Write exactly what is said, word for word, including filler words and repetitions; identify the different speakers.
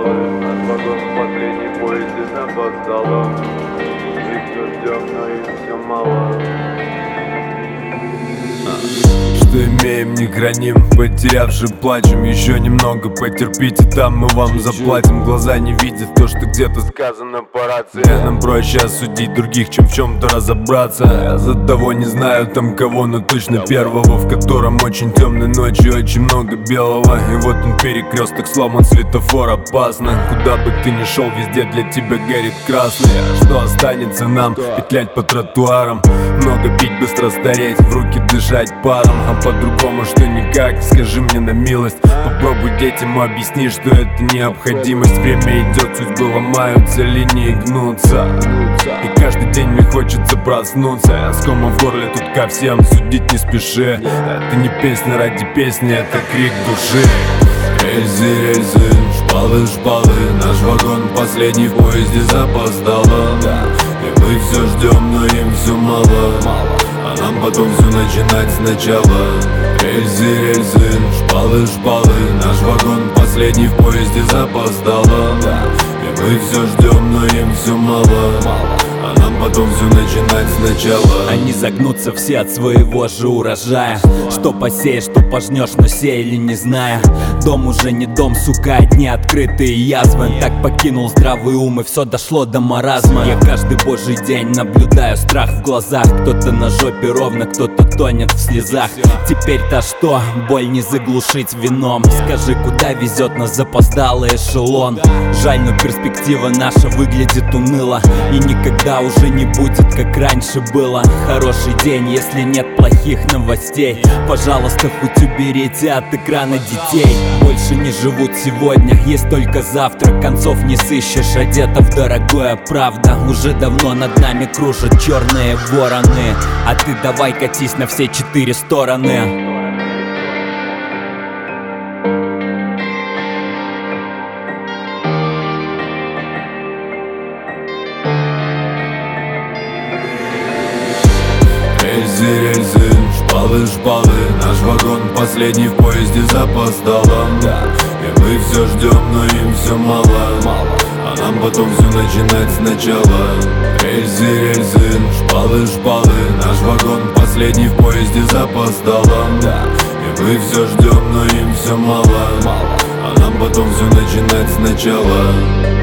Speaker 1: запоздалый. Наш вагон в последний поезд и запоздало. Мы все ждем, но им все мало.
Speaker 2: Что имеем, не храним, потерявши плачем. Еще немного потерпите, там мы вам заплатим. Глаза не видят то, что где-то сказано по рации. Нам проще осудить других, чем в чем-то разобраться. Я за того не знаю там кого, но точно первого, в котором очень темной ночью очень много белого. И вот он перекресток сломан, светофор опасно. Куда бы ты ни шел, везде для тебя горит красный. А что останется нам? Петлять по тротуарам, много пить, быстро стареть, в руки дышать паром. А по-другому что никак, скажи мне на милость. Попробуй детям объясни, что это необходимость. Время идет, судьбы ломаются, линии гнутся. И каждый день мне хочется проснуться. Я с комом в горле, тут ко всем судить не спеши. Это не песня ради песни, это крик души. Рельсы, рельсы, шпалы, шпалы. Наш вагон последний в поезде запоздало. И мы все ждем, но им все мало. А нам потом все начинать сначала. Рельсы, рельсы, шпалы, шпалы. Наш вагон последний в поезде запоздало. И мы все ждем, но им все мало. А нам потом все начинать сначала.
Speaker 3: Они загнутся все от своего же урожая. Что посеешь, что пожнешь, но сеяли не зная. Дом уже не дом, сука, одни открытые язвы. Так покинул здравый ум и все дошло до маразма. Я каждый божий день наблюдаю страх в глазах. Кто-то на жопе ровно, кто-то тонет в слезах. Теперь-то что? Боль не заглушить вином. Скажи, куда везет нас запоздалый эшелон? Жаль, но перспектива наша выглядит уныло. И никогда уже не будет, как раньше было. Хороший день, если нет плохих новостей. Пожалуйста, хоть уберите от экрана детей. Больше не живут сегодня, есть только завтра. Концов не сыщешь, одета в дорогое правда. Уже давно над нами кружат черные вороны. А ты давай катись на все четыре стороны.
Speaker 2: Рельсы, рельсы, шпалы, шпалы. Наш вагон последний в поезде запоздало. И мы все ждем, но им все мало. А нам потом все начинать сначала. Рельсы, рельсы, шпалы, шпалы. Наш вагон последний в поезде запоздало. И мы все ждем, но им все мало. А нам потом все начинать сначала.